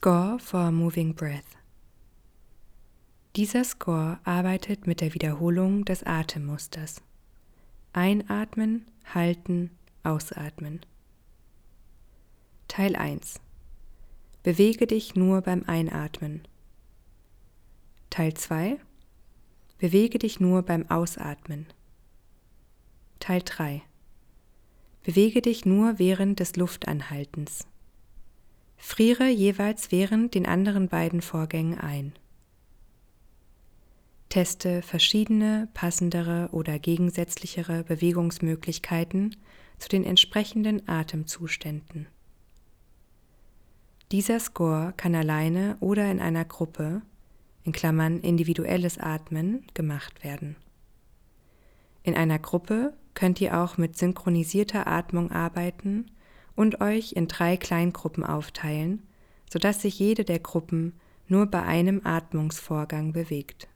Score for Moving Breath. Dieser Score arbeitet mit der Wiederholung des Atemmusters. Einatmen, halten, ausatmen. Teil 1. Bewege dich nur beim Einatmen. Teil 2. Bewege dich nur beim Ausatmen. Teil 3. Bewege dich nur während des Luftanhaltens. Friere jeweils während den anderen beiden Vorgängen ein. Teste verschiedene, passendere oder gegensätzlichere Bewegungsmöglichkeiten zu den entsprechenden Atemzuständen. Dieser Score kann alleine oder in einer Gruppe, in Klammern individuelles Atmen, gemacht werden. In einer Gruppe könnt ihr auch mit synchronisierter Atmung arbeiten und euch in 3 Kleingruppen aufteilen, sodass sich jede der Gruppen nur bei einem Atmungsvorgang bewegt.